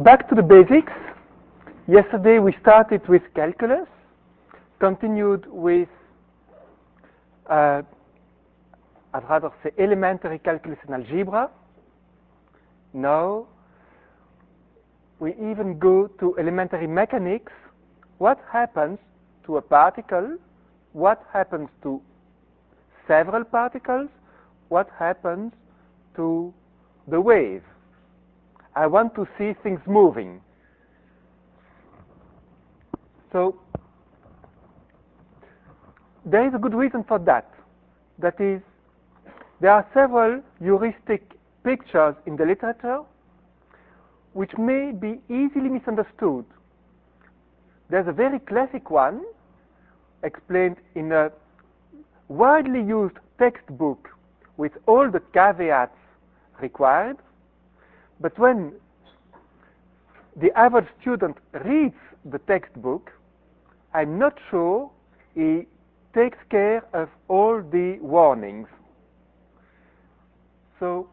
back to the basics. Yesterday we started with calculus, continued with, I'd rather say elementary calculus and algebra. Now we even go to elementary mechanics. What happens to a particle? What happens to several particles? What happens to the wave? I want to see things moving. So there is a good reason for that. That is, there are several heuristic pictures in the literature which may be easily misunderstood. There's a very classic one explained in a widely used textbook with all the caveats required. But when the average student reads the textbook, I'm not sure he takes care of all the warnings. So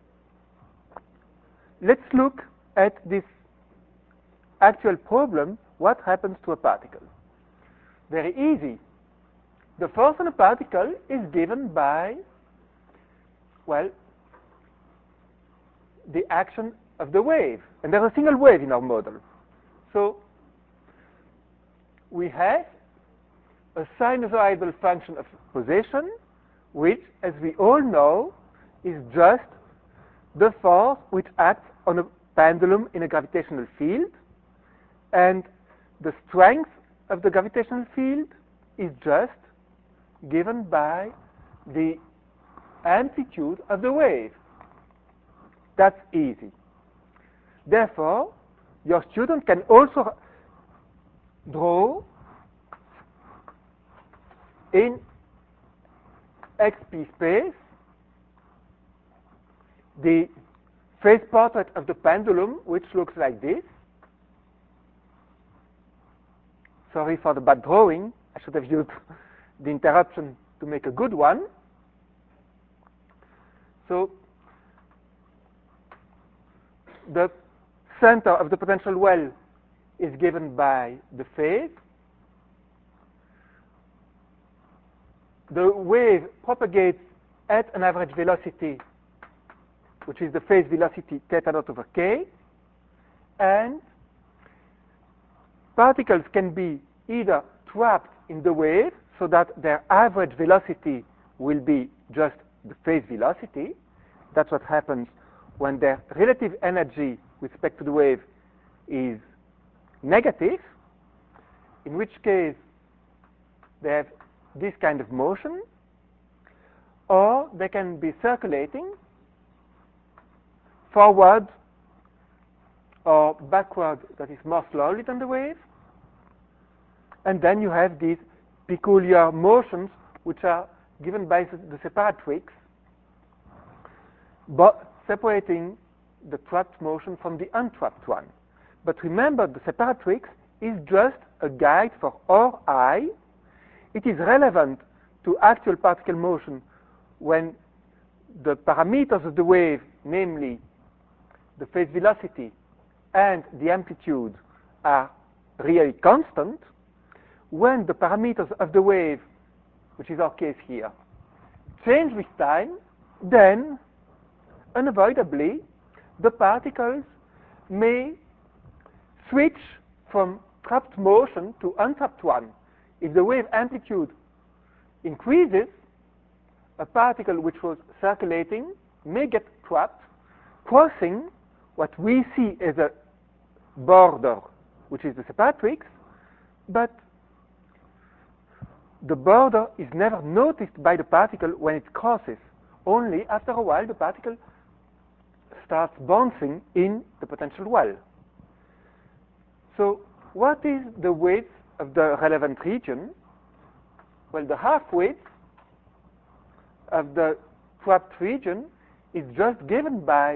let's look at this actual problem. What happens to a particle? Very easy. The force on a particle is given by, well, the action of the wave. And there's a single wave in our model. So we have a sinusoidal function of position, which, as we all know, is just the force which acts on a pendulum in a gravitational field. And the strength of the gravitational field is just given by the amplitude of the wave. That's easy. Therefore, your student can also draw in XP space the phase portrait of the pendulum, which looks like this. Sorry for the bad drawing. I should have used the interruption to make a good one. So the center of the potential well is given by the phase. The wave propagates at an average velocity, which is the phase velocity theta naught over k, and particles can be either trapped in the wave so that their average velocity will be just the phase velocity. That's what happens when their relative energy with respect to the wave is negative, in which case they have this kind of motion, or they can be circulating forward or backward, that is more slowly than the wave. And then you have these peculiar motions which are given by the separatrix, but separating the trapped motion from the untrapped one. But remember, the separatrix is just a guide for our eye. It is relevant to actual particle motion when the parameters of the wave, namely the phase velocity and the amplitude, are really constant. When the parameters of the wave, which is our case here, change with time, then unavoidably the particles may switch from trapped motion to untrapped one. If the wave amplitude increases, a particle which was circulating may get trapped, crossing what we see as a border, which is the separatrix, but the border is never noticed by the particle when it crosses. Only after a while the particle starts bouncing in the potential well. So what is the width of the relevant region? Well, the half width of the trapped region is just given by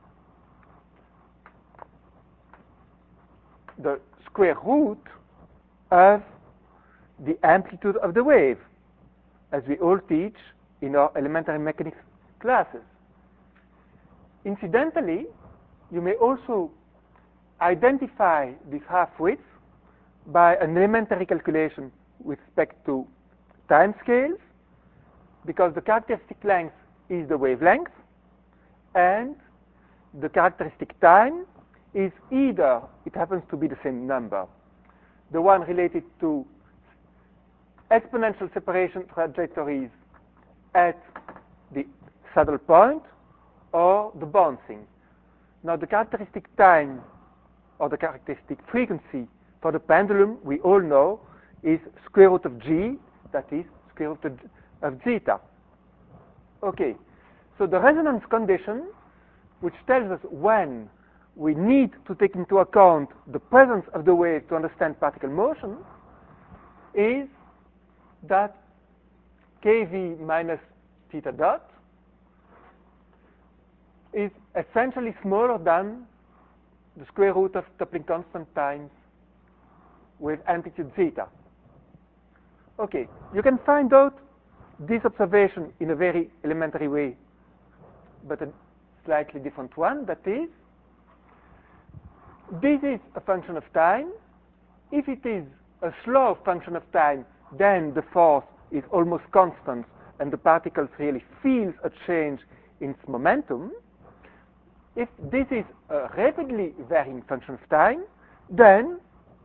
the square root of the amplitude of the wave, as we all teach in our elementary mechanics classes. Incidentally, you may also identify this half-width by an elementary calculation with respect to time scales, because the characteristic length is the wavelength, and the characteristic time is either, it happens to be the same number, the one related to exponential separation trajectories at the saddle point, or the bouncing. Now, the characteristic time or the characteristic frequency for the pendulum, we all know, is square root of g, that is square root of zeta. Okay, so the resonance condition, which tells us when we need to take into account the presence of the wave to understand particle motion, is that kV minus theta dot is essentially smaller than the square root of Toppling constant times with amplitude zeta. Okay, you can find out this observation in a very elementary way, but a slightly different one. That is, this is a function of time. If it is a slow function of time, then the force is almost constant and the particles really feels a change in its momentum. If this is a rapidly varying function of time, then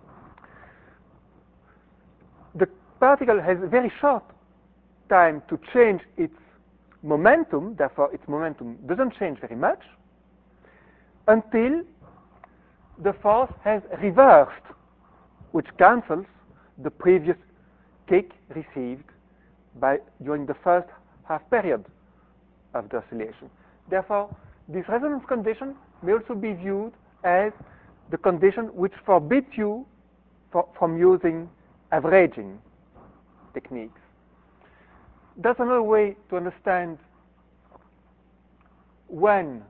the particle has a very short time to change its momentum, therefore its momentum doesn't change very much, until the force has reversed, which cancels the previous kick received during the first half period of the oscillation. Therefore, this resonance condition may also be viewed as the condition which forbids you from using averaging techniques. That's another way to understand when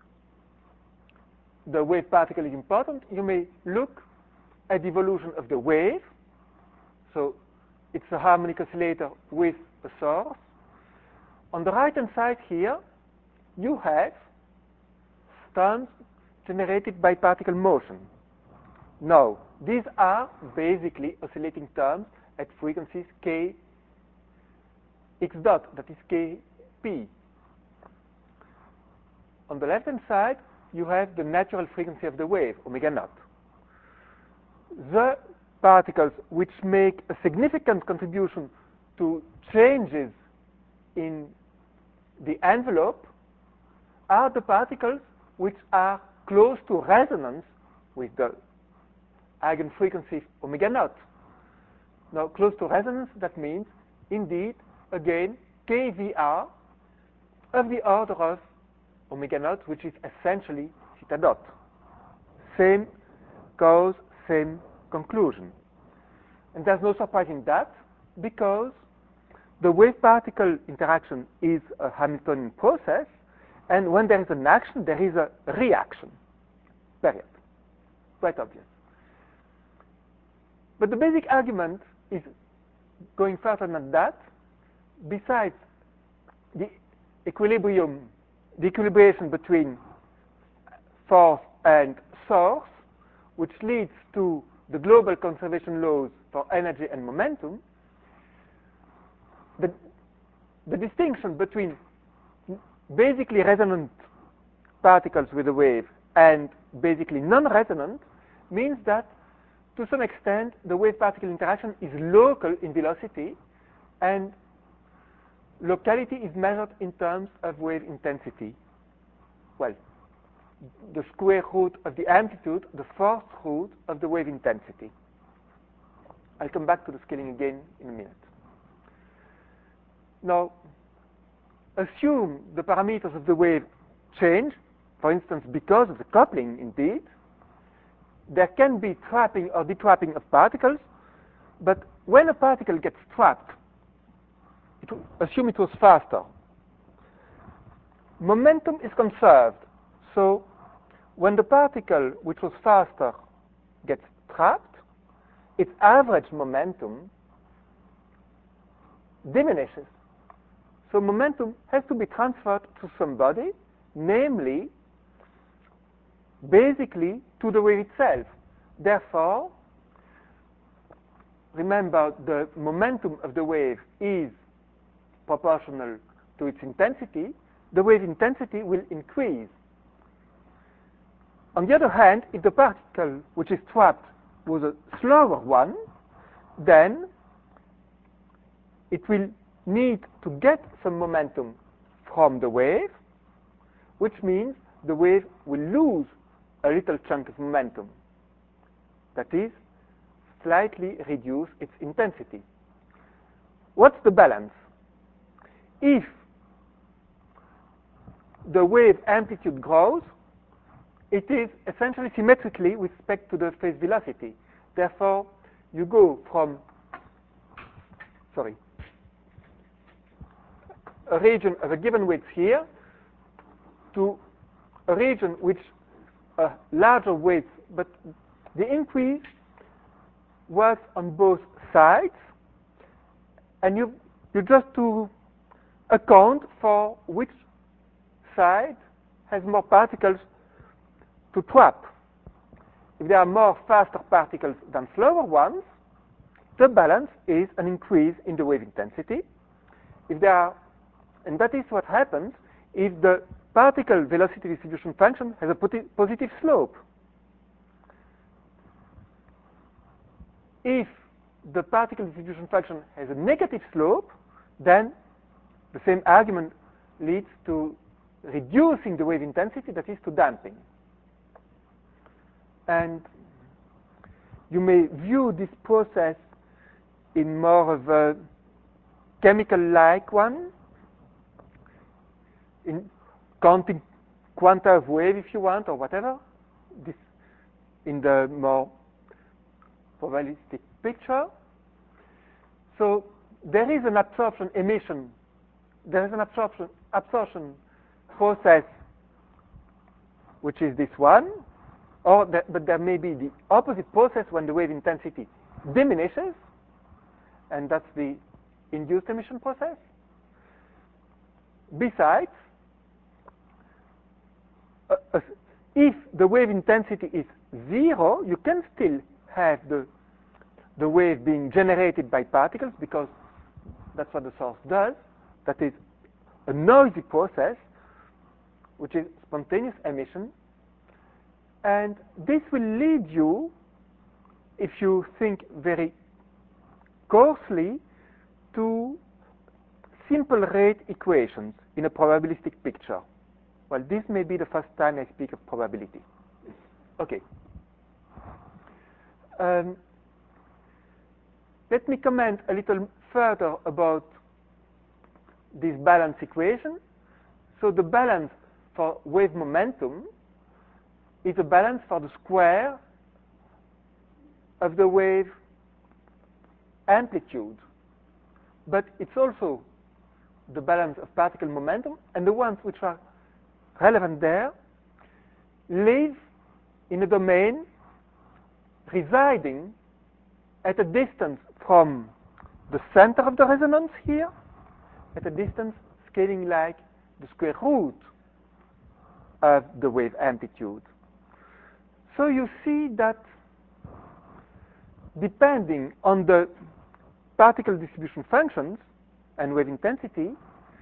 the wave particle is important. You may look at the evolution of the wave. So it's a harmonic oscillator with a source. On the right-hand side here, you have terms generated by particle motion. Now, these are basically oscillating terms at frequencies k x dot, that is kp. On the left-hand side, you have the natural frequency of the wave, omega naught. The particles which make a significant contribution to changes in the envelope are the particles which are close to resonance with the eigenfrequency omega naught. Now, close to resonance, that means, indeed, again, kVr of the order of omega naught, which is essentially theta dot. Same cause, same conclusion. And there's no surprise in that, because the wave-particle interaction is a Hamiltonian process, and when there is an action, there is a reaction. Period. Quite obvious. But the basic argument is going further than that. Besides the equilibrium, the equilibration between force and source, which leads to the global conservation laws for energy and momentum, the distinction between basically resonant particles with a wave and basically non-resonant means that, to some extent, the wave-particle interaction is local in velocity, and locality is measured in terms of wave intensity. Well, the square root of the amplitude, the fourth root of the wave intensity. I'll come back to the scaling again in a minute. Now, assume the parameters of the wave change, for instance, because of the coupling, indeed. There can be trapping or detrapping of particles, but when a particle gets trapped, assume it was faster, momentum is conserved. So when the particle which was faster gets trapped, its average momentum diminishes. So momentum has to be transferred to somebody, namely, basically, to the wave itself. Therefore, remember, the momentum of the wave is proportional to its intensity. The wave intensity will increase. On the other hand, if the particle which is trapped was a slower one, then it will need to get some momentum from the wave, which means the wave will lose a little chunk of momentum. That is, slightly reduce its intensity. What's the balance? If the wave amplitude grows, it is essentially symmetrically with respect to the phase velocity. Therefore, you go from a region of a given width here to a region which a larger width, but the increase works on both sides, and you just to account for which side has more particles to trap. If there are more faster particles than slower ones, the balance is an increase in the wave intensity. And that is what happens if the particle velocity distribution function has a positive slope. If the particle distribution function has a negative slope, then the same argument leads to reducing the wave intensity, that is to damping. And you may view this process in more of a chemical-like one, in counting quanta of wave if you want, or whatever, this in the more probabilistic picture. So there is an absorption emission, there is an absorption process, which is this one, but there may be the opposite process when the wave intensity diminishes, and that's the induced emission process. Besides, if the wave intensity is 0, you can still have the wave being generated by particles, because that's what the source does. That is a noisy process, which is spontaneous emission. And this will lead you, if you think very coarsely, to simple rate equations in a probabilistic picture. Well, this may be the first time I speak of probability. Okay. Let me comment a little further about this balance equation. So the balance for wave momentum is a balance for the square of the wave amplitude. But it's also the balance of particle momentum, and the ones which are relevant there live in a domain residing at a distance from the center of the resonance here, at a distance scaling like the square root of the wave amplitude. So you see that depending on the particle distribution functions and wave intensity,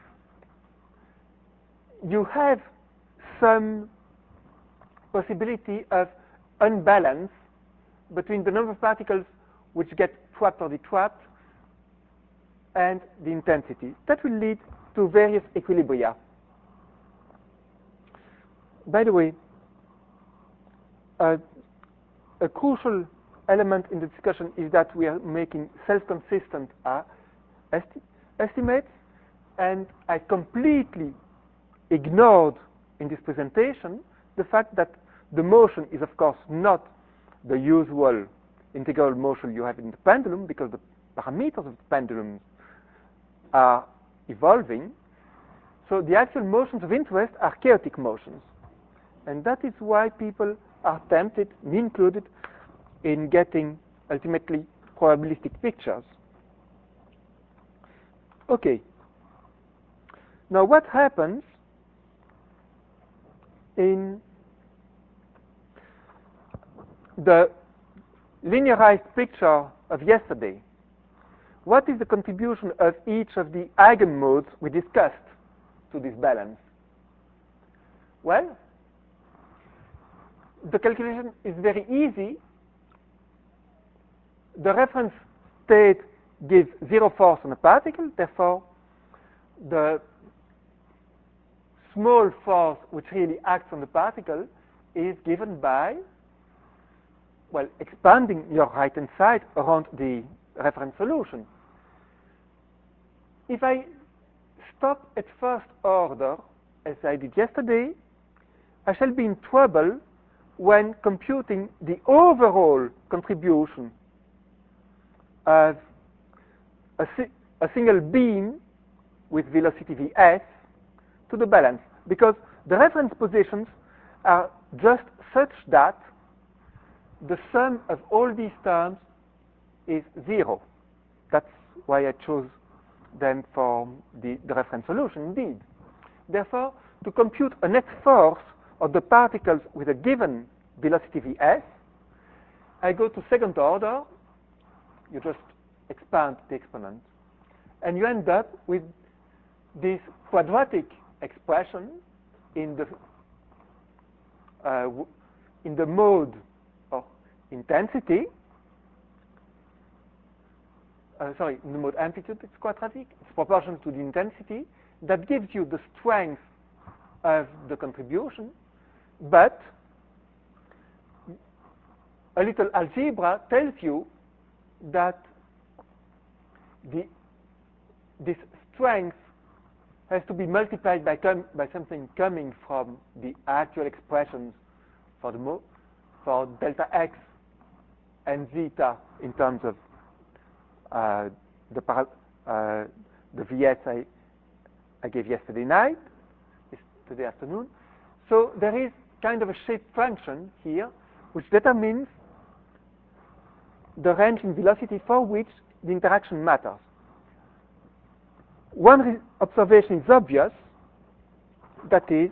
you have some possibility of unbalance between the number of particles which get trapped or detrapped and the intensity. That will lead to various equilibria. By the way, a crucial element in the discussion is that we are making self-consistent estimates, and I completely ignored in this presentation the fact that the motion is, of course, not the usual integral motion you have in the pendulum, because the parameters of the pendulum are evolving. So the actual motions of interest are chaotic motions. And that is why people are tempted, me included, in getting ultimately probabilistic pictures. Okay. Now what happens in the linearized picture of yesterday, what is the contribution of each of the eigenmodes we discussed to this balance? Well, the calculation is very easy. The reference state gives zero force on a particle, therefore the small force which really acts on the particle is given by, well, expanding your right-hand side around the reference solution. If I stop at first order, as I did yesterday, I shall be in trouble when computing the overall contribution of a single beam with velocity vs to the balance, because the reference positions are just such that the sum of all these terms is zero. That's why I chose them for the reference solution, indeed. Therefore, to compute a net force of the particles with a given velocity vs, I go to second order. You just expand the exponent, and you end up with this quadratic expression in the mode of intensity. In the mode amplitude, it's quadratic. It's proportional to the intensity. That gives you the strength of the contribution, but a little algebra tells you that this strength has to be multiplied by something coming from the actual expressions for delta x and zeta in terms of the Vs I gave yesterday night, yesterday afternoon. So there is kind of a shape function here which determines the range in velocity for which the interaction matters. One observation is obvious, that is,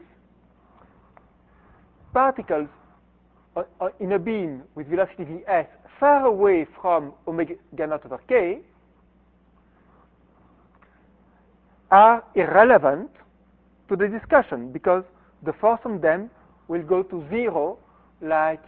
particles in a beam with velocity Vs far away from omega naught over k are irrelevant to the discussion, because the force on them will go to zero, like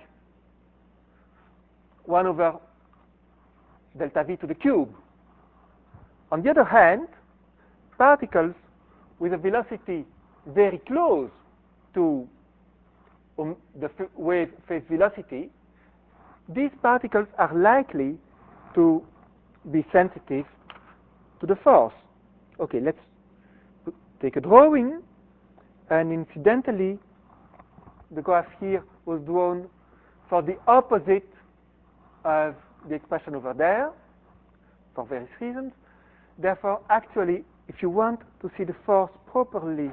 1 over delta V to the cube. On the other hand, particles with a velocity very close to the wave phase velocity, these particles are likely to be sensitive to the force. Okay, let's take a drawing, and incidentally, the graph here was drawn for the opposite of the expression over there, for various reasons. Therefore, actually, if you want to see the force properly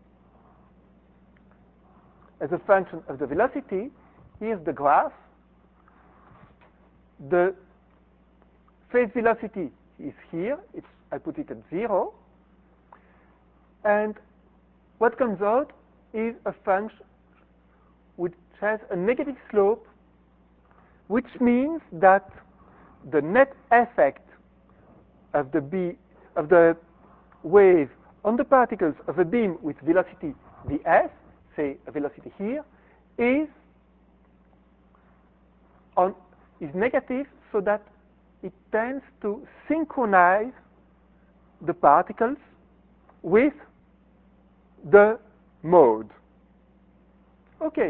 as a function of the velocity, here's the graph. The phase velocity is here. I put it at 0. And what comes out is a function which has a negative slope, which means that the net effect of the wave on the particles of a beam with velocity Vs, say a velocity here, is negative, so that it tends to synchronize the particles with the mode. Okay.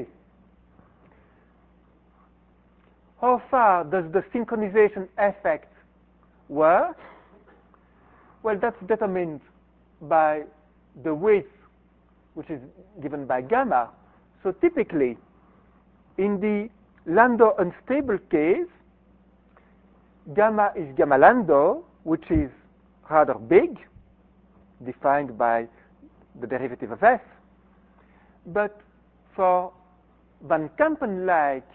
How far does the synchronization effect work? Well, that's determined by the width, which is given by gamma. So typically, in the Landau unstable case, gamma is gamma Landau, which is rather big, defined by the derivative of f. But for Van Kampen-like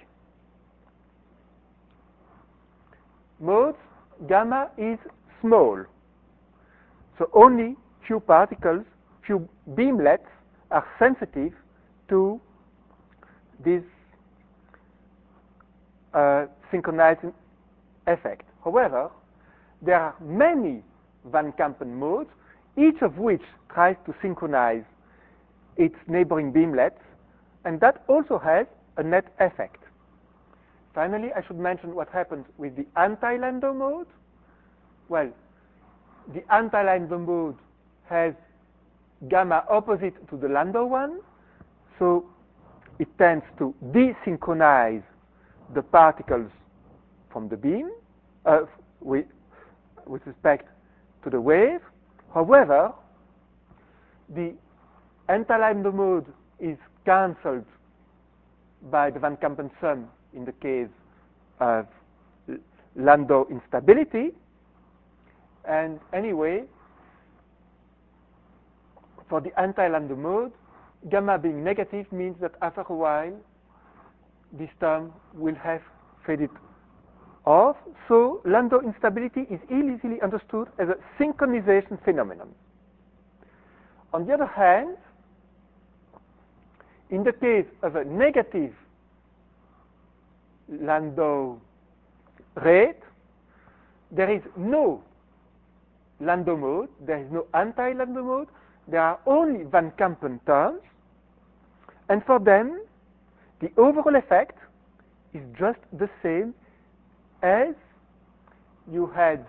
modes, gamma is small. So only few particles, few beamlets are sensitive to this synchronizing effect. However, there are many Van Kampen modes, each of which tries to synchronize its neighboring beamlets, and that also has a net effect. Finally, I should mention what happens with the anti-Landau mode. Well, the anti-Landau mode has gamma opposite to the Landau one, so it tends to desynchronize the particles from the beam with respect to the wave. However, the anti-Landau mode is cancelled by the Van Kampen sum in the case of Landau instability. And anyway, for the anti-Landau mode, gamma being negative means that after a while, this term will have faded off. So Landau instability is easily understood as a synchronization phenomenon. On the other hand, in the case of a negative Landau rate, there is no Landau mode, there is no anti-Landau mode, there are only Van Kampen terms, and for them, the overall effect is just the same as you had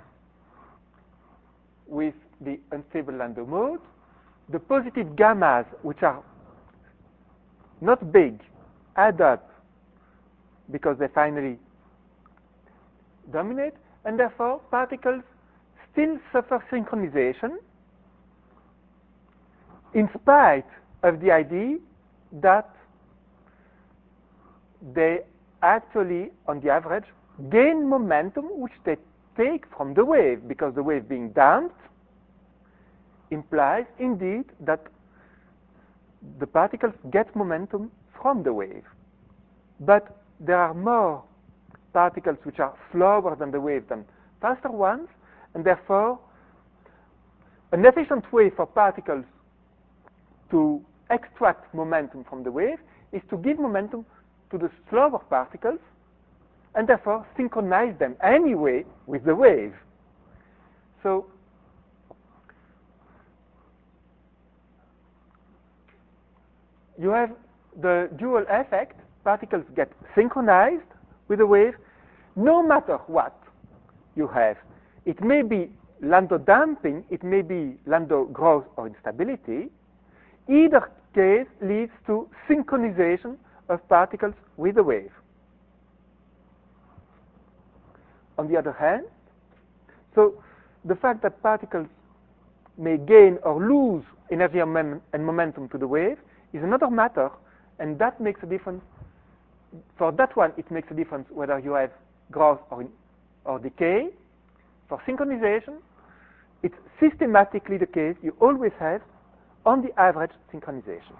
with the unstable Landau mode. The positive gammas, which are not big, add up because they finally dominate, and therefore particles still suffer synchronization in spite of the idea that they actually, on the average, gain momentum which they take from the wave, because the wave being damped implies indeed that the particles get momentum from the wave. But there are more particles which are slower than the wave than faster ones, and therefore an efficient way for particles to extract momentum from the wave is to give momentum to the slower particles and therefore synchronize them anyway with the wave. So you have the dual effect. Particles get synchronized with the wave no matter what you have. It may be Landau damping, it may be Landau growth or instability. Either case leads to synchronization of particles with the wave. On the other hand, so the fact that particles may gain or lose energy and momentum to the wave is another matter, and that makes a difference. For that one, it makes a difference whether you have growth or decay. For synchronization, it's systematically the case. You always have, on the average, synchronization.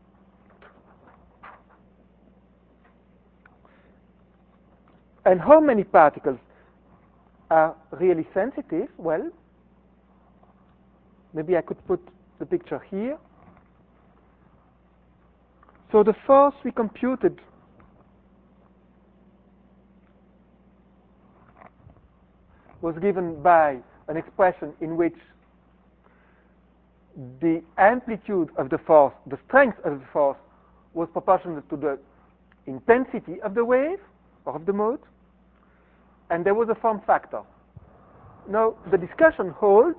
And how many particles are really sensitive? Well, maybe I could put the picture here. So the force we computed was given by an expression in which the amplitude of the force, the strength of the force, was proportional to the intensity of the wave or of the mode, and there was a form factor. Now, the discussion holds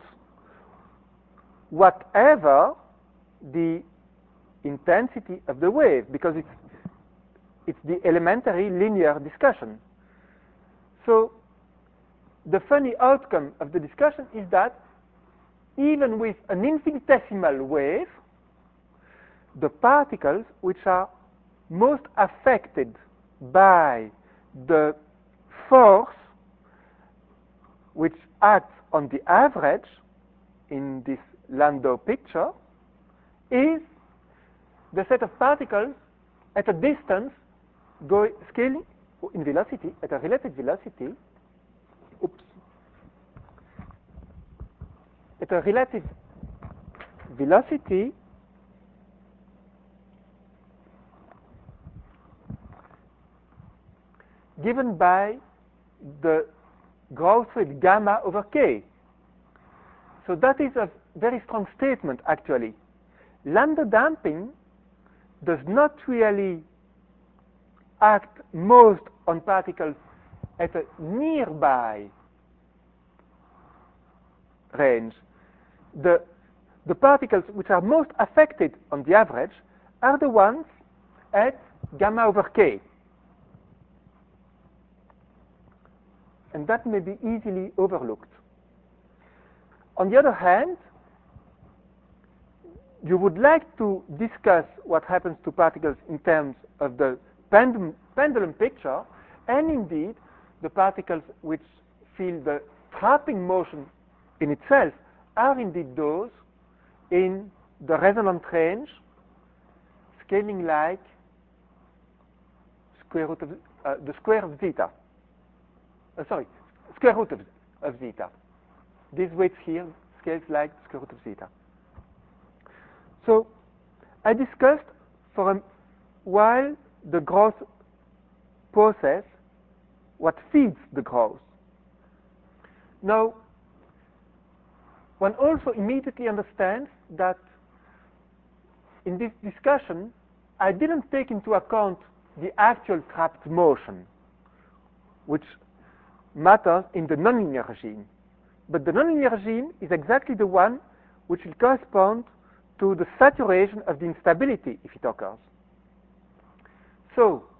whatever the intensity of the wave, because it's the elementary linear discussion. So the funny outcome of the discussion is that even with an infinitesimal wave, the particles which are most affected by the force which acts on the average in this Landau picture is the set of particles at a distance scaling in velocity, at a relative velocity, at a relative velocity given by the growth rate gamma over k. So that is a very strong statement, actually. Lambda damping does not really act most on particles at a nearby range. The particles which are most affected on the average are the ones at gamma over k. And that may be easily overlooked. On the other hand, you would like to discuss what happens to particles in terms of the pendulum picture, and indeed the particles which feel the trapping motion in itself are indeed those in the resonant range, scaling like square root of the square of zeta. Square root of zeta. These weights here scales like square root of zeta. So I discussed for a while the growth process, what feeds the growth. Now, one also immediately understands that in this discussion, I didn't take into account the actual trapped motion, which matters in the nonlinear regime. But the nonlinear regime is exactly the one which will correspond to the saturation of the instability if it occurs. So,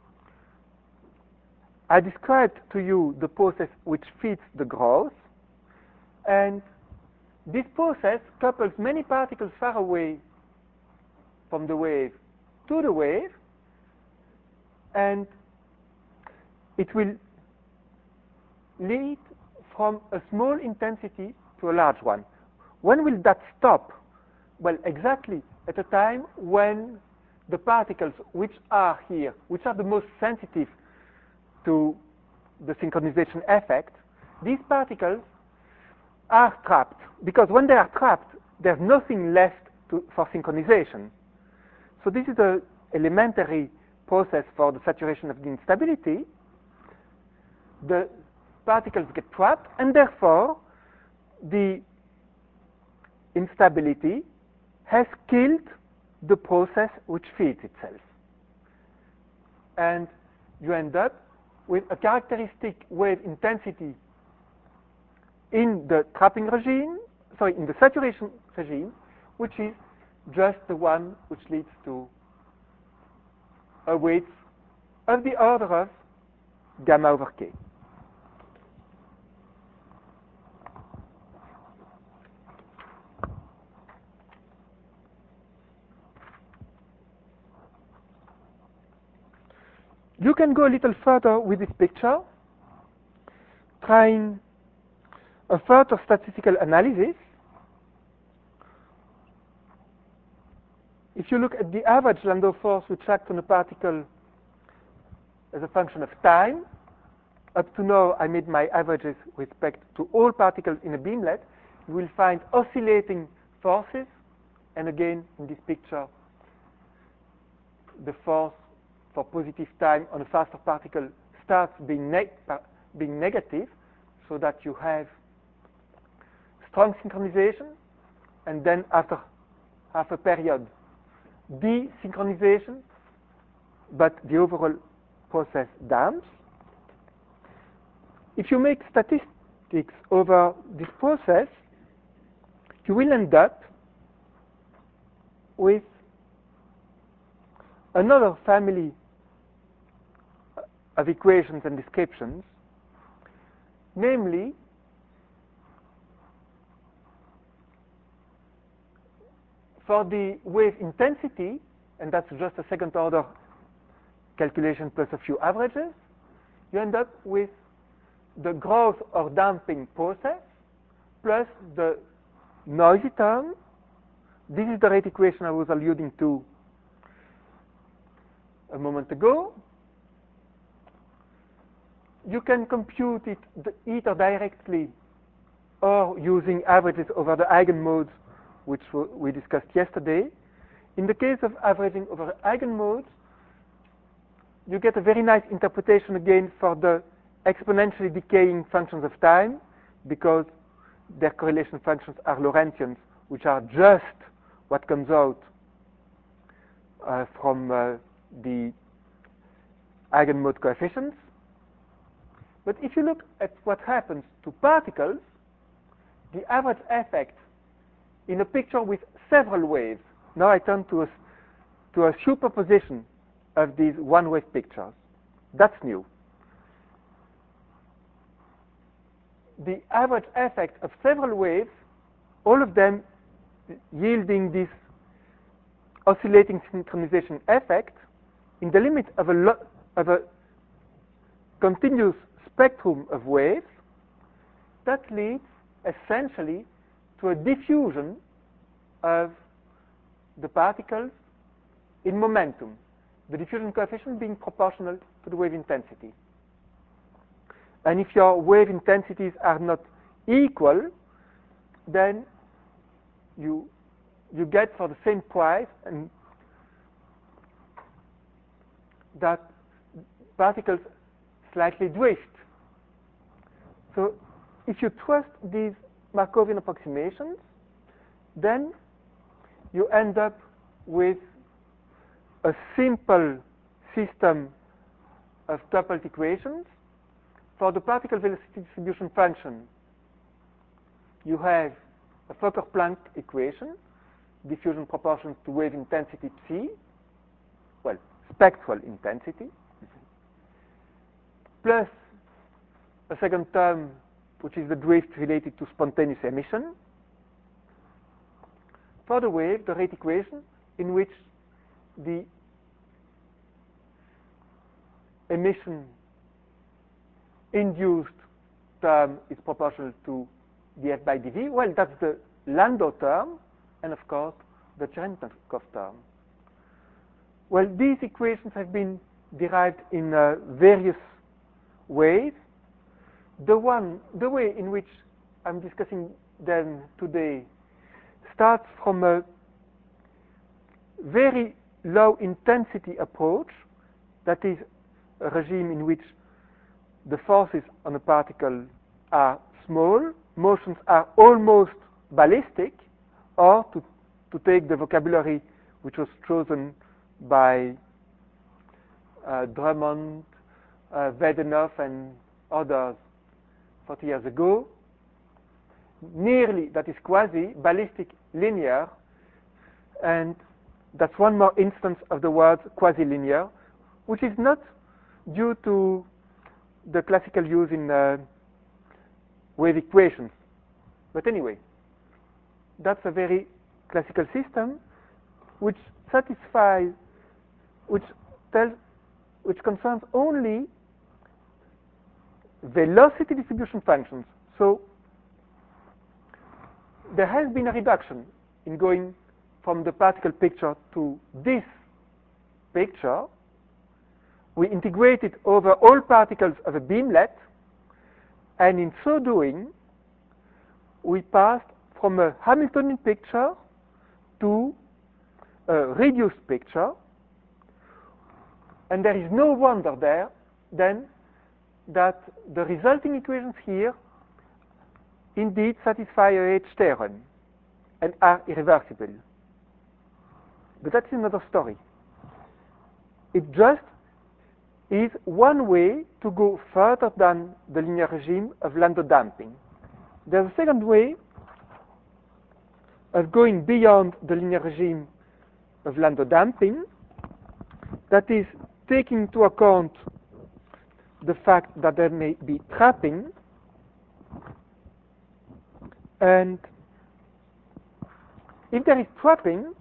I described to you the process which feeds the growth, and this process couples many particles far away from the wave to the wave, and it will lead from a small intensity to a large one. When will that stop? Well, exactly at a time when the particles which are here, which are the most sensitive to the synchronization effect, these particles are trapped, because when they are trapped, there's nothing left for synchronization. So this is an elementary process for the saturation of the instability. The particles get trapped, and therefore the instability has killed the process which feeds itself. And you end up with a characteristic wave intensity in the trapping regime, in the saturation regime, which is just the one which leads to a weight of the order of gamma over k. You can go a little further with this picture, trying a further statistical analysis. If you look at the average Landau force which acts on a particle as a function of time, up to now I made my averages with respect to all particles in a beamlet, you will find oscillating forces, and again in this picture the force for positive time on a faster particle starts being negative, so that you have strong synchronization, and then after half a period desynchronization, but the overall process damps. If you make statistics over this process, you will end up with another family of equations and descriptions, namely for the wave intensity, and that's just a second order calculation plus a few averages, you end up with the growth or damping process plus the noisy term. This is the rate equation I was alluding to a moment ago. You can compute it either directly or using averages over the eigenmodes, which we discussed yesterday. In the case of averaging over eigenmodes, you get a very nice interpretation again for the exponentially decaying functions of time, because their correlation functions are Lorentzians, which are just what comes out from the eigenmode coefficients. But if you look at what happens to particles, the average effect in a picture with several waves, now I turn to a superposition of these one-wave pictures. That's new. The average effect of several waves, all of them yielding this oscillating synchronization effect in the limit of a continuous spectrum of waves, that leads essentially to a diffusion of the particles in momentum, the diffusion coefficient being proportional to the wave intensity. And if your wave intensities are not equal, then you get for the same price and that particles slightly drift. So if you trust these Markovian approximations, then you end up with a simple system of tupled equations. For the particle velocity distribution function, you have a Fokker-Planck equation, diffusion proportions to wave intensity psi, well, spectral intensity, plus a second term, which is the drift related to spontaneous emission. For the wave, the rate equation, in which the emission induced term is proportional to df by dv. Well, that's the Landau term, and of course, the Cherenkov term. Well, these equations have been derived in various ways. The way in which I'm discussing them today starts from a very low intensity approach, that is a regime in which the forces on a particle are small, motions are almost ballistic, or to take the vocabulary which was chosen by Drummond, Vedenoff, and others 40 years ago, nearly, that is quasi-ballistic linear, and that's one more instance of the word quasi-linear, which is not due to the classical use in wave equations. But anyway, that's a very classical system which satisfies, which concerns only velocity distribution functions. So there has been a reduction in going from the particle picture to this picture. We integrated over all particles of a beamlet, and in so doing, we passed from a Hamiltonian picture to a reduced picture, and there is no wonder there then that the resulting equations here indeed satisfy a H theorem and are irreversible. But that's another story. It just is one way to go further than the linear regime of Landau damping. There's a second way of going beyond the linear regime of Landau damping, that is taking into account the fact that there may be trapping, and if there is trapping,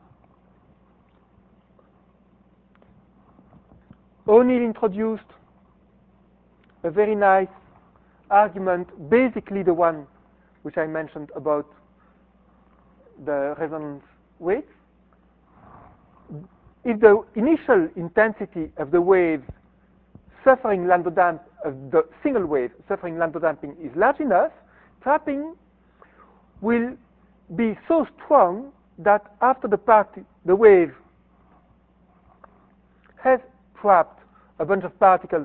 O'Neill introduced a very nice argument, basically the one which I mentioned about the resonance weights. If the initial intensity of the wave suffering Landau damp, the single wave suffering Landau damping is large enough, trapping will be so strong that after the wave has trapped a bunch of particles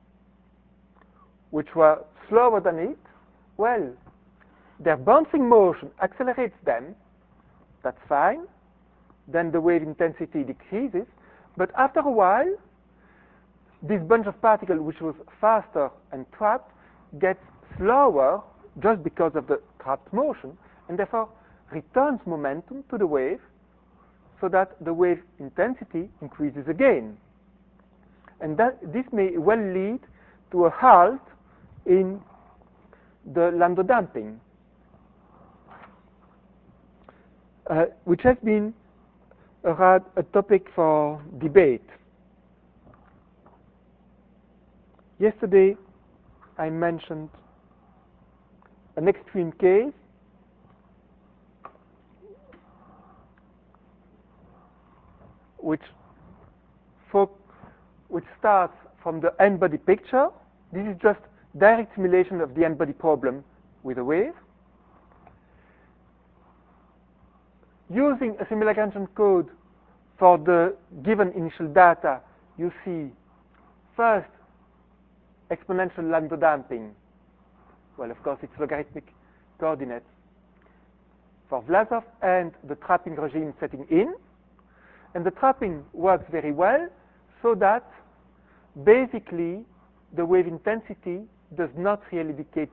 which were slower than it, well, their bouncing motion accelerates them. That's fine. Then the wave intensity decreases. But after a while, this bunch of particles, which was faster and trapped, gets slower just because of the trapped motion, and therefore returns momentum to the wave so that the wave intensity increases again. And this may well lead to a halt in the Landau damping, which has been a topic for debate. Yesterday, I mentioned an extreme case which starts from the n-body picture. This is just direct simulation of the n-body problem with a wave. Using a semi-Lagrangian code for the given initial data, you see first exponential Landau damping. Well, of course, it's logarithmic coordinates for Vlasov and the trapping regime setting in. And the trapping works very well so that basically the wave intensity does not really decay.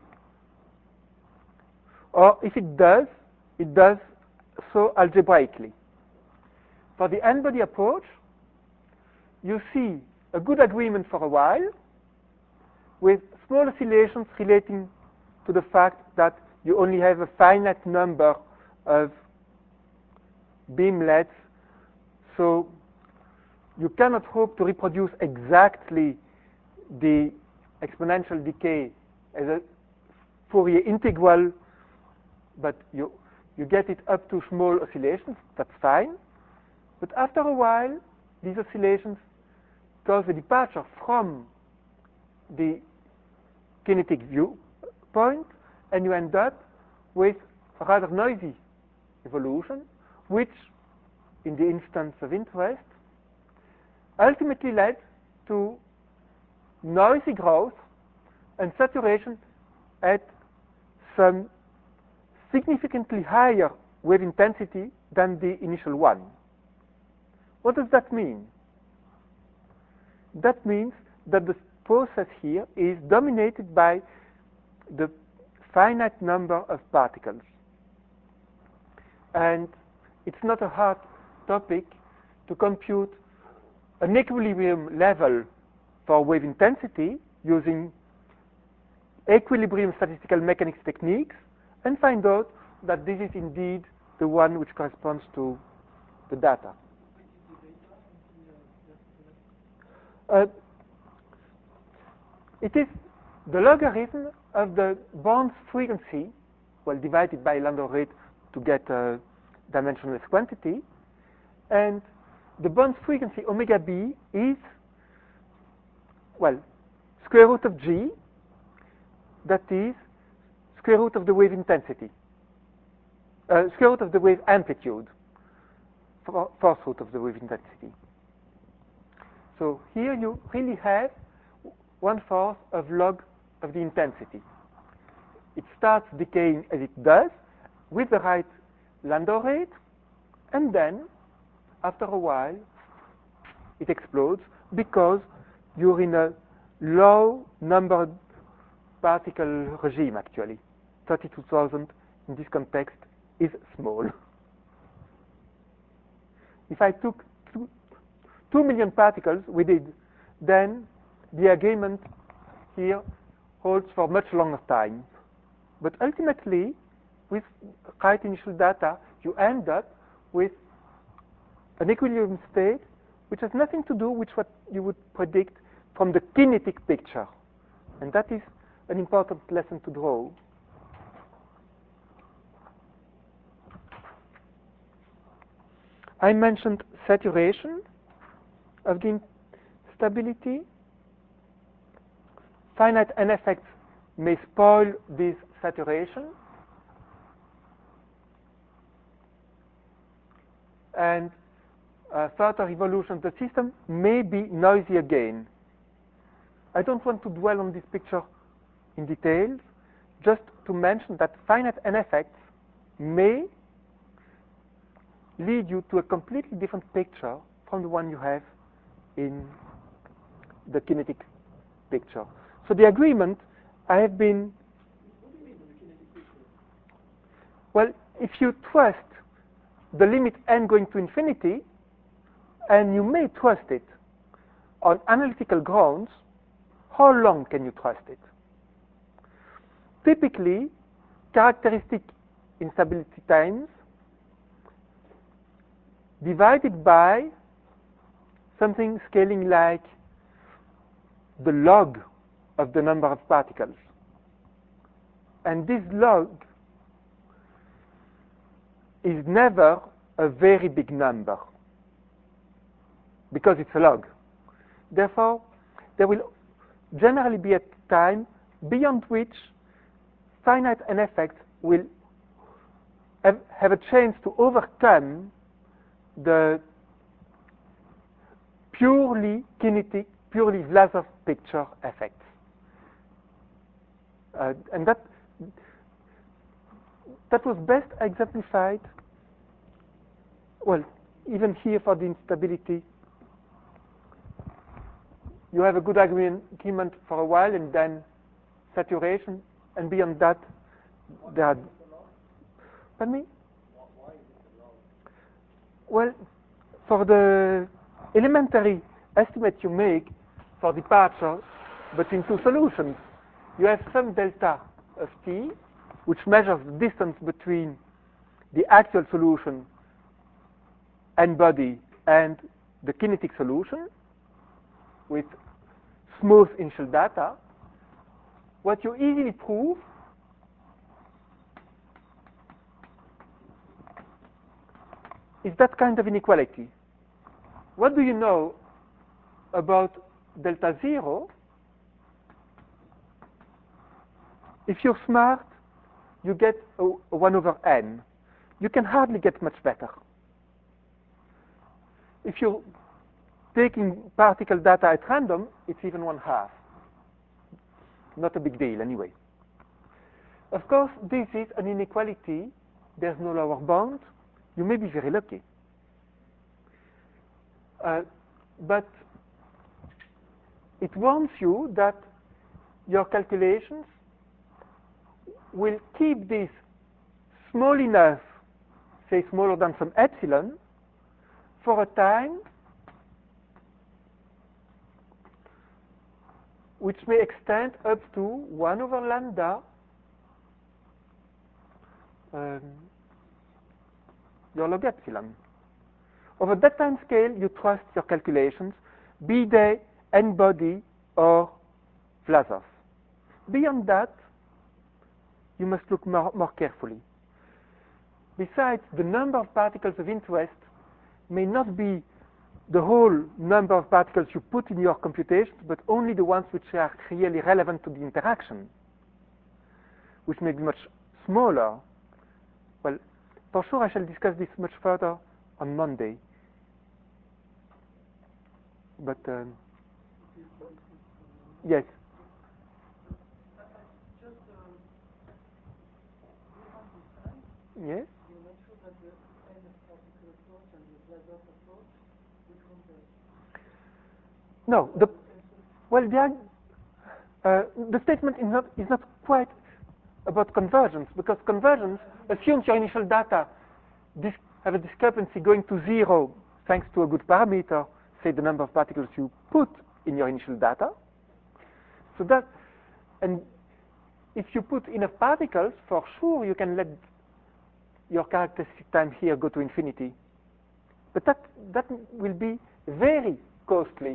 Or if it does so algebraically. For the n-body approach, you see a good agreement for a while with small oscillations relating to the fact that you only have a finite number of beamlets, so you cannot hope to reproduce exactly the exponential decay as a Fourier integral, but you get it up to small oscillations. That's fine. But after a while, these oscillations cause a departure from the kinetic viewpoint, and you end up with a rather noisy evolution, which, in the instance of interest, ultimately led to noisy growth and saturation at some significantly higher wave intensity than the initial one. What does that mean? That means that the process here is dominated by the finite number of particles. And it's not a hard topic to compute an equilibrium level for wave intensity using equilibrium statistical mechanics techniques and find out that this is indeed the one which corresponds to the data. It is the logarithm of the Born's frequency, well, divided by Landau rate to get a dimensionless quantity, and the Born's frequency omega b is, well, square root of g, that is square root of the wave intensity, square root of the wave amplitude, fourth root of the wave intensity. So here you really have 1/4 of log of the intensity. It starts decaying as it does with the right Landau rate, and then after a while it explodes because you're in a low numbered particle regime actually. 32,000 in this context is small. If I took 2 million particles, we did, then the agreement here holds for much longer time. But ultimately, with right initial data, you end up with an equilibrium state which has nothing to do with what you would predict from the kinetic picture. And that is an important lesson to draw. I mentioned saturation of the instability. Finite n effects may spoil this saturation. And further evolution of the system may be noisy again. I don't want to dwell on this picture in detail, just to mention that finite n effects may lead you to a completely different picture from the one you have in the kinetic picture. So the agreement I have been, What do you mean by the kinetic picture? well, if you trust the limit n going to infinity, and you may trust it on analytical grounds, how long can you trust it? Typically, characteristic instability times divided by something scaling like the log of the number of particles. And this log is never a very big number because it's a log. Therefore, there will generally be a time beyond which finite n effects will have a chance to overcome the purely kinetic, purely Vlasov picture effects. And that was best exemplified, well, even here for the instability. You have a good agreement for a while and then saturation, and beyond that, there are. Pardon me? Why is it so long? Well, for the elementary estimate you make for departure between two solutions, you have some delta of t, which measures the distance between the actual solution n body and the kinetic solution with smooth initial data. What you easily prove is that kind of inequality. What do you know about delta zero? If you're smart, you get a 1 over n. You can hardly get much better. If you're taking particle data at random, it's even 1/2. Not a big deal anyway. Of course, this is an inequality. There's no lower bound. You may be very lucky. But it warns you that your calculations will keep this small enough, say smaller than some epsilon, for a time which may extend up to 1 over lambda your log epsilon. Over that time scale, you trust your calculations, be they n body or Vlasov. Beyond that, you must look more carefully. Besides, the number of particles of interest may not be the whole number of particles you put in your computations, but only the ones which are really relevant to the interaction, which may be much smaller. Well, for sure, I shall discuss this much further on Monday. But yes. Just time, Yes. you mentioned that the n particle approach and the Vlasov approach would converge. No. The statement is not quite about convergence, because convergence assumes your initial data have a discrepancy going to 0 thanks to a good parameter, say the number of particles you put in your initial data. So that, and if you put enough particles, for sure you can let your characteristic time here go to infinity. But that will be very costly.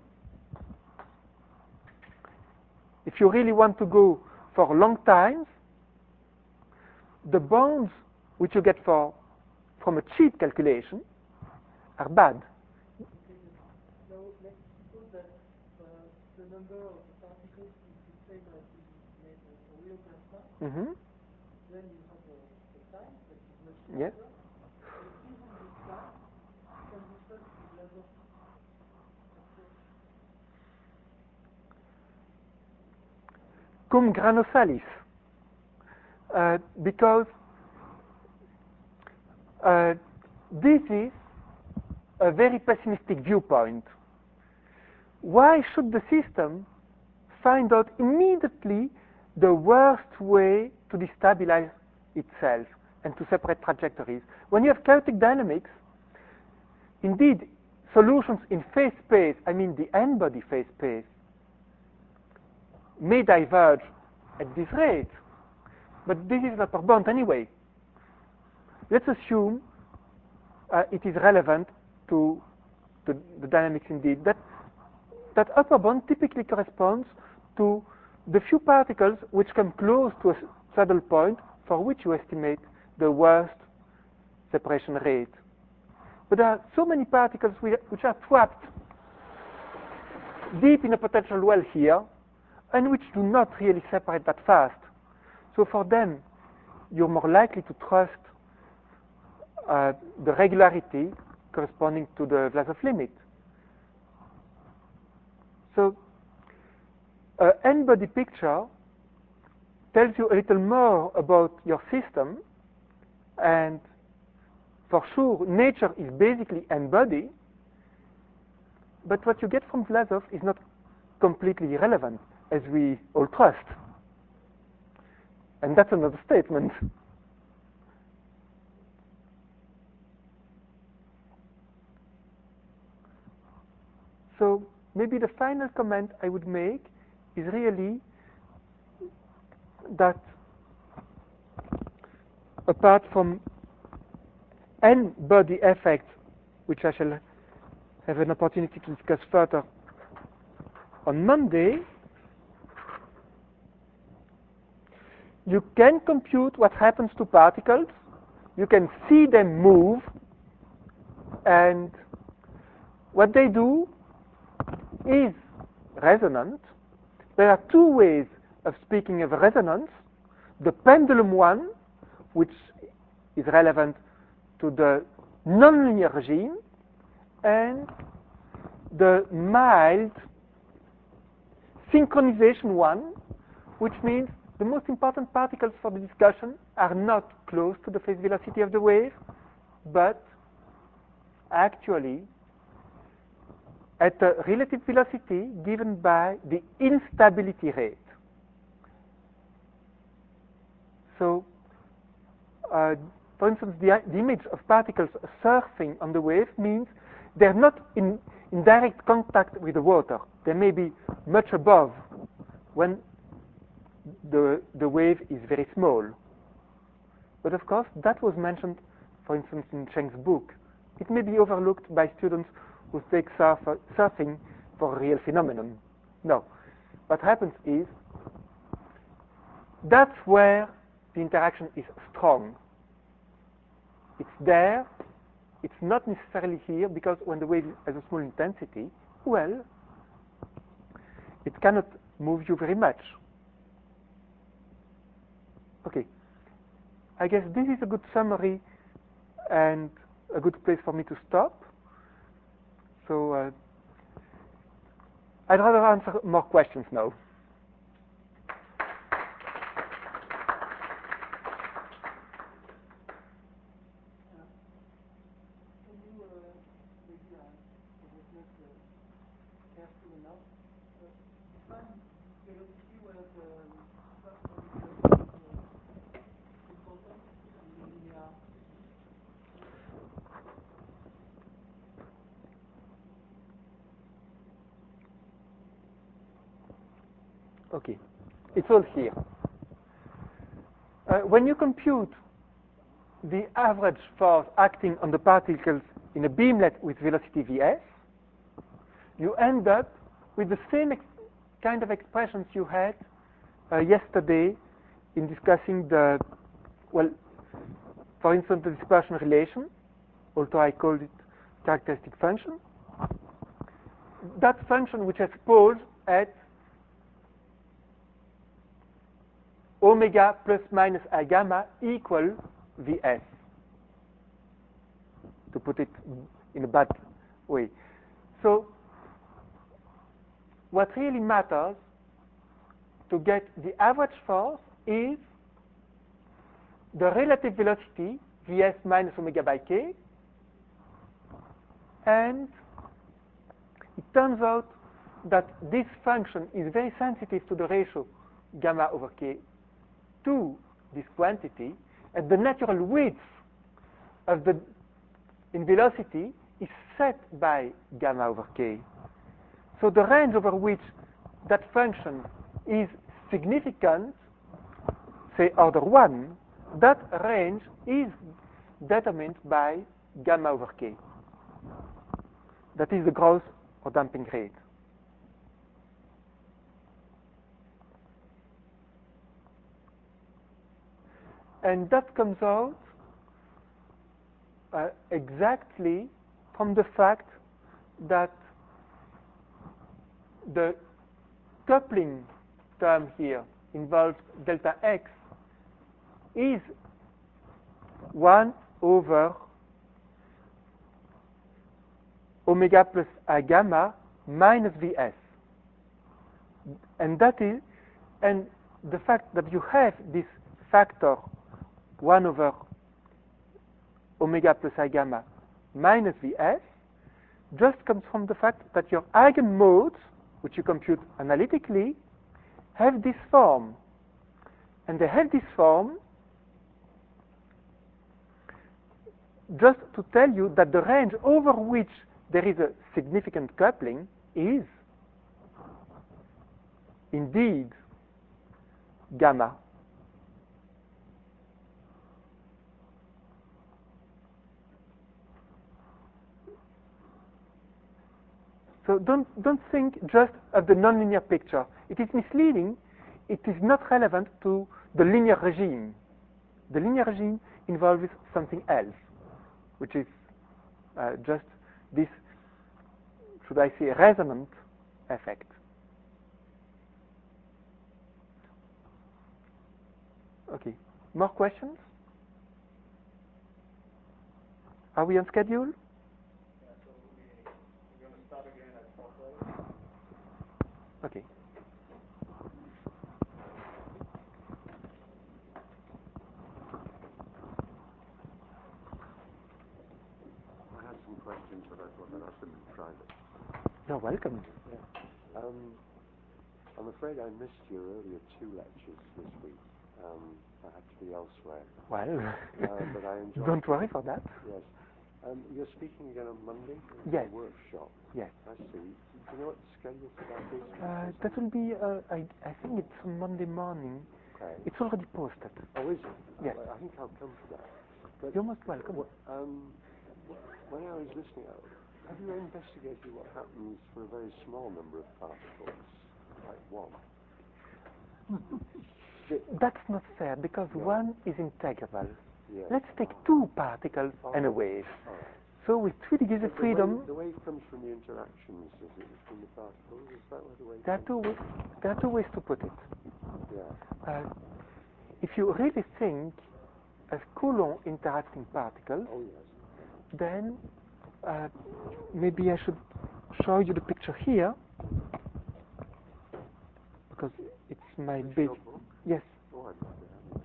If you really want to go for long times, the bounds which you get from a cheap calculation are bad. So let's suppose that the number of the particles is the same as if you made a real plasma. Mm-hmm. Then you have the time that is much Yes. shorter. And even this time, can refer to the Vlasov approach. cum grano salis, because this is a very pessimistic viewpoint. Why should the system find out immediately the worst way to destabilize itself and to separate trajectories? When you have chaotic dynamics, indeed, solutions in phase space, I mean the n-body phase space, may diverge at this rate, but this is an upper bound anyway. Let's assume it is relevant to the dynamics indeed. That upper bound typically corresponds to the few particles which come close to a saddle point for which you estimate the worst separation rate. But there are so many particles which are trapped deep in a potential well here and which do not really separate that fast. So for them, you're more likely to trust the regularity corresponding to the Vlasov limit. So an n-body picture tells you a little more about your system, and for sure nature is basically n-body, but what you get from Vlasov is not completely irrelevant, as we all trust. And that's another statement. So maybe the final comment I would make is really that apart from n-body effects, which I shall have an opportunity to discuss further on Monday, you can compute what happens to particles, you can see them move, and what they do is resonant. There are two ways of speaking of resonance. The pendulum one, which is relevant to the nonlinear regime, and the mild synchronization one, which means the most important particles for the discussion are not close to the phase velocity of the wave, but actually at a relative velocity given by the instability rate. So, for instance, the image of particles surfing on the wave means they're not in direct contact with the water. They may be much above when the wave is very small. But of course, that was mentioned, for instance, in Cheng's book. It may be overlooked by students who take surfing for a real phenomenon. No. What happens is, that's where the interaction is strong. It's there, it's not necessarily here, because when the wave has a small intensity, well, it cannot move you very much. Okay. I guess this is a good summary and a good place for me to stop. So I'd rather answer more questions now. Can you maybe I was not careful enough. Define velocity was important in linear. Okay, it's all here. When you compute the average force acting on the particles in a beamlet with velocity Vs, you end up with the same kind of expressions you had yesterday in discussing the, well, for instance, the dispersion relation, although I called it characteristic function. That function which has poles at omega plus minus I gamma equal Vs, to put it in a bad way. So what really matters to get the average force is the relative velocity, Vs minus omega by k, and it turns out that this function is very sensitive to the ratio gamma over k to this quantity, and the natural width of the in velocity is set by gamma over k. So the range over which that function is significant, say order 1, that range is determined by gamma over k. That is the growth or damping rate. And that comes out exactly from the fact that the coupling term here involves delta x is 1 over omega plus I gamma minus Vs. And that is, and the fact that you have this factor 1 over omega plus I gamma minus Vs just comes from the fact that your eigenmodes, which you compute analytically, have this form. And they have this form just to tell you that the range over which there is a significant coupling is indeed gamma. So don't think just of the nonlinear picture. It is misleading. It is not relevant to the linear regime. The linear regime involves something else, which is just this, should I say, resonant effect. Okay, more questions? Are we on schedule? Yeah, so we're going to start again at 4:30. Okay. I had some questions, but I thought I'd ask them in private. You're welcome. Yeah. I'm afraid I missed your earlier 2 lectures this week. I had to be elsewhere. Well, But I enjoyed don't worry for that. Yes. You're speaking again on Monday? Yes. The workshop. Yes. I see. Do you know what the schedule for that is? That will be, I think it's on Monday morning. Okay. It's already posted. Oh, is it? Yes. I think I'll come to that. But You're most welcome. when I was listening, have you investigated what happens for a very small number of particles, like 1? That's not fair, because No. 1 is integrable. Yes. Let's take 2 particles and a wave. All right. So with 2 degrees of But freedom, the wave comes from the interactions, is it, between the particles? Is that where the wave there are two ways to put it. Yeah. If you really think of Coulomb interacting particles, Oh, yes. then maybe I should show you the picture here, because it's my Which big. notebook? Yes. Oh, I'd love to have it.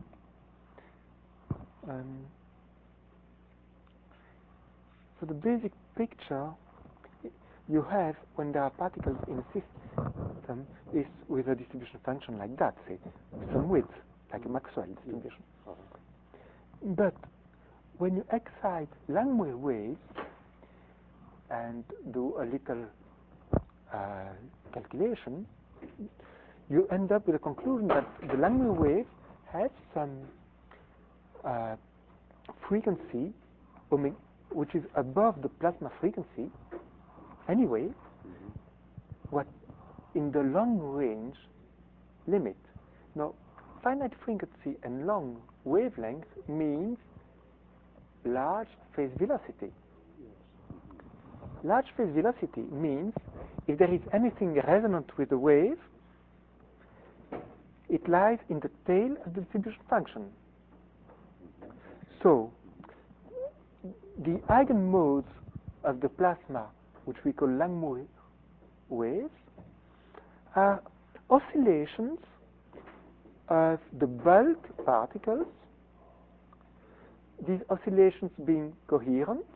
So the basic picture you have when there are particles in a system is with a distribution function like that, say, with some width, like a Maxwell distribution. But when you excite Langmuir waves and do a little calculation, you end up with a conclusion that the Langmuir wave has some frequency which is above the plasma frequency anyway, what in the long range limit. Now, finite frequency and long wavelength means large phase velocity. Large phase velocity means if there is anything resonant with the wave, it lies in the tail of the distribution function. So, the eigenmodes of the plasma, which we call Langmuir waves, are oscillations of the bulk particles, these oscillations being coherent,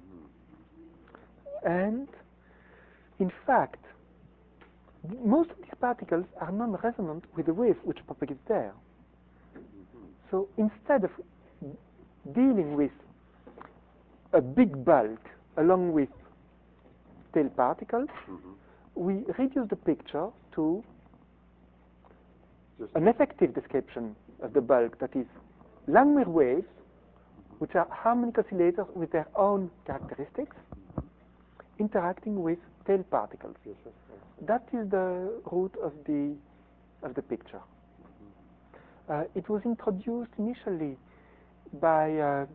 and in fact, most of these particles are non-resonant with the wave which propagates there. So instead of dealing with a big bulk along with tail particles, we reduce the picture to an effective description of the bulk, that is Langmuir waves, which are harmonic oscillators with their own characteristics, interacting with tail particles. That is the root of the picture. It was introduced initially by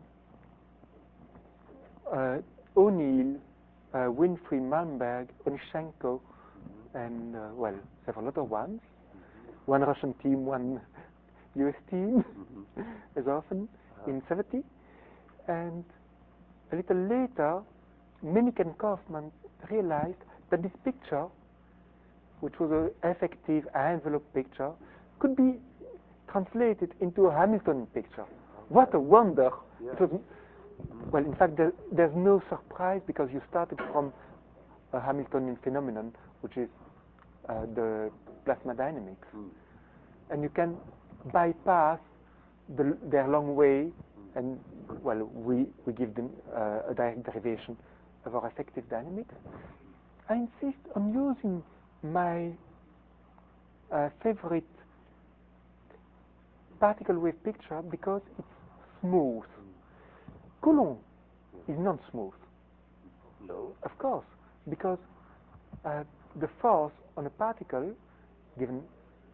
O'Neill, Winfrey, Malmberg, Onyshenko, and several other ones. One Russian team, one US team, as often, in 70. And a little later, Minick and Kaufman realized that this picture, which was an effective envelope picture, could be translated into a Hamiltonian picture. What a wonder! Yeah. It was, well, in fact, there's no surprise, because you started from a Hamiltonian phenomenon, which is the plasma dynamics. And you can bypass their long way, and, well, we give them a direct derivation of our effective dynamics. I insist on using my favorite particle wave picture because it's smooth. Coulomb is not smooth. No. Of course, because the force on a particle, given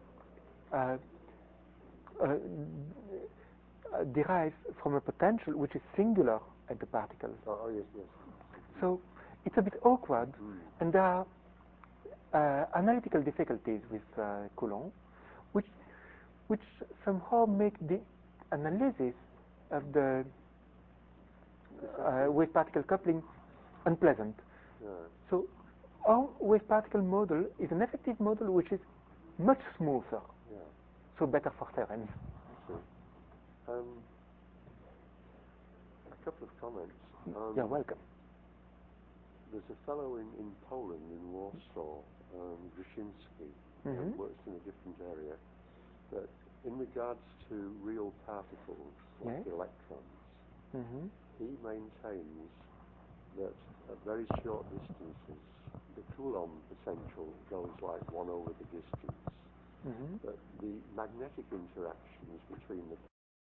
derives from a potential which is singular at the particle. Oh, yes, yes. So it's a bit awkward, and there are analytical difficulties with Coulomb, which somehow make the analysis of the wave-particle coupling unpleasant. Yeah. So our wave-particle model is an effective model which is much smoother, Yeah. so better for theorems. A couple of comments. You're welcome. There's a fellow in Poland, in Warsaw, Grushinsky, who works in a different area, that in regards to real particles, like Yes. electrons, he maintains that at very short distances, the Coulomb potential goes like 1 over the distance, but the magnetic interactions between the